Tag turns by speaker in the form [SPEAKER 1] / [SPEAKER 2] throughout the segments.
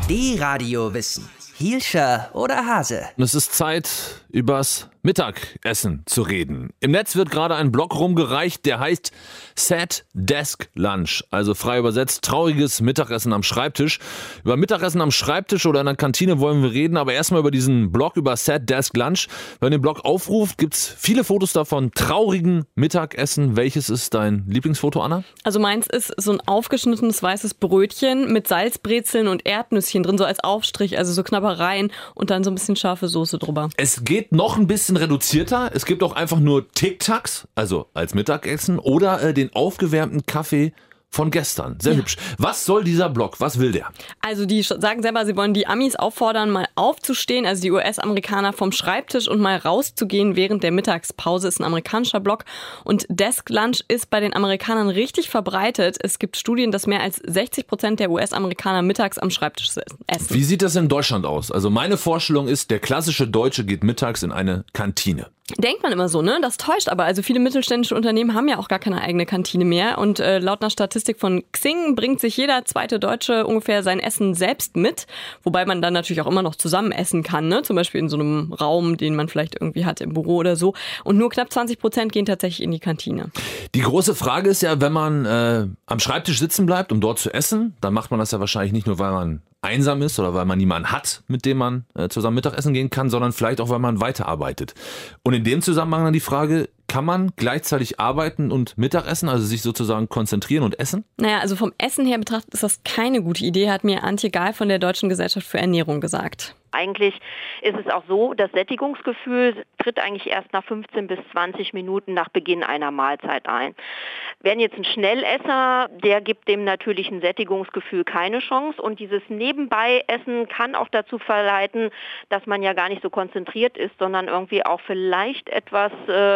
[SPEAKER 1] D-Radio-Wissen. Hielscher oder Hase?
[SPEAKER 2] Und es ist Zeit, übers Mittagessen zu reden. Im Netz wird gerade ein Blog rumgereicht, der heißt Sad Desk Lunch. Also frei übersetzt, trauriges Mittagessen am Schreibtisch. Über Mittagessen am Schreibtisch oder in der Kantine wollen wir reden, aber erstmal über diesen Blog, über Sad Desk Lunch. Wenn ihr den Blog aufruft, gibt es viele Fotos davon, traurigen Mittagessen. Welches ist dein Lieblingsfoto, Anna?
[SPEAKER 3] Also meins ist so ein aufgeschnittenes weißes Brötchen mit Salzbrezeln und Erdnüsschen drin, so als Aufstrich, also so Knabbereien und dann so ein bisschen scharfe Soße drüber.
[SPEAKER 2] Es geht noch ein bisschen reduzierter. Es gibt auch einfach nur Tic-Tacs, also als Mittagessen, oder den aufgewärmten Kaffee von gestern. Sehr hübsch. Was soll dieser Blog? Was will der?
[SPEAKER 3] Also die sagen selber, sie wollen die Amis auffordern, mal aufzustehen, also die US-Amerikaner vom Schreibtisch und mal rauszugehen während der Mittagspause. Ist ein amerikanischer Blog. Und Desk Lunch ist bei den Amerikanern richtig verbreitet. Es gibt Studien, dass mehr als 60% der US-Amerikaner mittags am Schreibtisch essen.
[SPEAKER 2] Wie sieht das in Deutschland aus? Also meine Vorstellung ist, der klassische Deutsche geht mittags in eine Kantine.
[SPEAKER 3] Denkt man immer so, ne? Das täuscht aber. Also viele mittelständische Unternehmen haben ja auch gar keine eigene Kantine mehr. Und laut einer Statistik von Xing bringt sich jeder zweite Deutsche ungefähr sein Essen selbst mit. Wobei man dann natürlich auch immer noch zusammen essen kann, ne? Zum Beispiel in so einem Raum, den man vielleicht irgendwie hat im Büro oder so. Und nur knapp 20% gehen tatsächlich in die Kantine.
[SPEAKER 2] Die große Frage ist ja, wenn man am Schreibtisch sitzen bleibt, um dort zu essen, dann macht man das ja wahrscheinlich nicht nur, weil man einsam ist oder weil man niemanden hat, mit dem man zusammen Mittagessen gehen kann, sondern vielleicht auch, weil man weiterarbeitet. Und in dem Zusammenhang dann die Frage, kann man gleichzeitig arbeiten und Mittagessen, also sich sozusagen konzentrieren und essen?
[SPEAKER 3] Naja, also vom Essen her betrachtet ist das keine gute Idee, hat mir Antje Gahl von der Deutschen Gesellschaft für Ernährung gesagt.
[SPEAKER 4] Eigentlich ist es auch so, das Sättigungsgefühl tritt eigentlich erst nach 15 bis 20 Minuten nach Beginn einer Mahlzeit ein. Wenn jetzt ein Schnellesser, der gibt dem natürlichen Sättigungsgefühl keine Chance und dieses Nebenbei-Essen kann auch dazu verleiten, dass man ja gar nicht so konzentriert ist, sondern irgendwie auch vielleicht etwas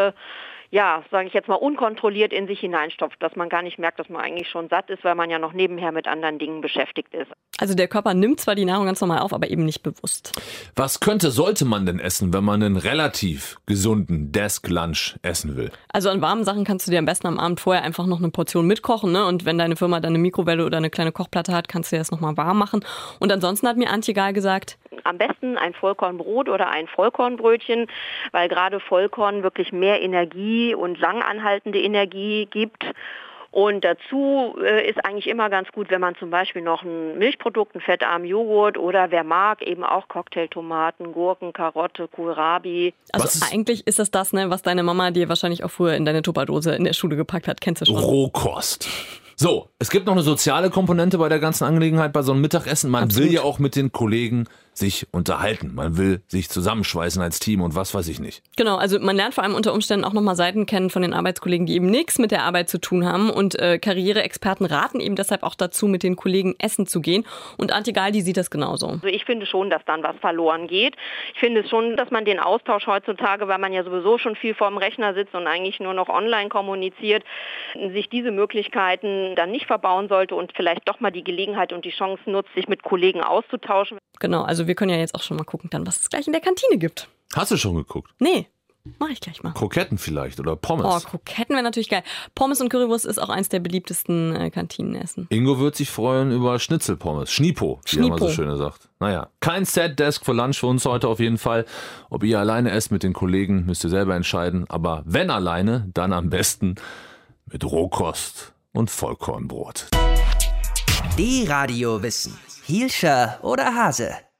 [SPEAKER 4] sage ich jetzt mal, unkontrolliert in sich hineinstopft, dass man gar nicht merkt, dass man eigentlich schon satt ist, weil man ja noch nebenher mit anderen Dingen beschäftigt ist.
[SPEAKER 3] Also der Körper nimmt zwar die Nahrung ganz normal auf, aber eben nicht bewusst.
[SPEAKER 2] Was sollte man denn essen, wenn man einen relativ gesunden Desk Lunch essen will?
[SPEAKER 3] Also an warmen Sachen kannst du dir am besten am Abend vorher einfach noch eine Portion mitkochen, ne? Und wenn deine Firma dann eine Mikrowelle oder eine kleine Kochplatte hat, kannst du dir das nochmal warm machen. Und ansonsten hat mir Antje Gahl gesagt,
[SPEAKER 4] am besten ein Vollkornbrot oder ein Vollkornbrötchen, weil gerade Vollkorn wirklich mehr Energie und langanhaltende Energie gibt. Und dazu ist eigentlich immer ganz gut, wenn man zum Beispiel noch ein Milchprodukt, einen fettarmen Joghurt oder wer mag, eben auch Cocktailtomaten, Gurken, Karotte, Kohlrabi.
[SPEAKER 3] Also eigentlich ist das, ne, was deine Mama dir wahrscheinlich auch früher in deine Tupperdose in der Schule gepackt hat. Kennst du schon?
[SPEAKER 2] Rohkost. So, es gibt noch eine soziale Komponente bei der ganzen Angelegenheit, bei so einem Mittagessen. Man will ja auch mit den Kollegen sich unterhalten. Man will sich zusammenschweißen als Team und was weiß ich nicht.
[SPEAKER 3] Genau, also man lernt vor allem unter Umständen auch nochmal Seiten kennen von den Arbeitskollegen, die eben nichts mit der Arbeit zu tun haben. Und Karriereexperten raten eben deshalb auch dazu, mit den Kollegen essen zu gehen. Und Antje Gahl, die sieht das genauso.
[SPEAKER 4] Also ich finde schon, dass dann was verloren geht. Ich finde schon, dass man den Austausch heutzutage, weil man ja sowieso schon viel vorm Rechner sitzt und eigentlich nur noch online kommuniziert, sich diese Möglichkeiten dann nicht verbauen sollte und vielleicht doch mal die Gelegenheit und die Chance nutzt, sich mit Kollegen auszutauschen.
[SPEAKER 3] Genau, also wir können ja jetzt auch schon mal gucken, dann, was es gleich in der Kantine gibt.
[SPEAKER 2] Hast du schon geguckt?
[SPEAKER 3] Nee, mache ich gleich mal.
[SPEAKER 2] Kroketten vielleicht oder Pommes.
[SPEAKER 3] Oh, Kroketten wäre natürlich geil. Pommes und Currywurst ist auch eins der beliebtesten Kantinenessen.
[SPEAKER 2] Ingo wird sich freuen über Schnitzelpommes. Schnipo, wie er immer so schön sagt. Naja, kein Sad Desk for Lunch für uns heute auf jeden Fall. Ob ihr alleine esst mit den Kollegen, müsst ihr selber entscheiden. Aber wenn alleine, dann am besten mit Rohkost und Vollkornbrot.
[SPEAKER 1] D-Radio-Wissen. Hielscher oder Hase?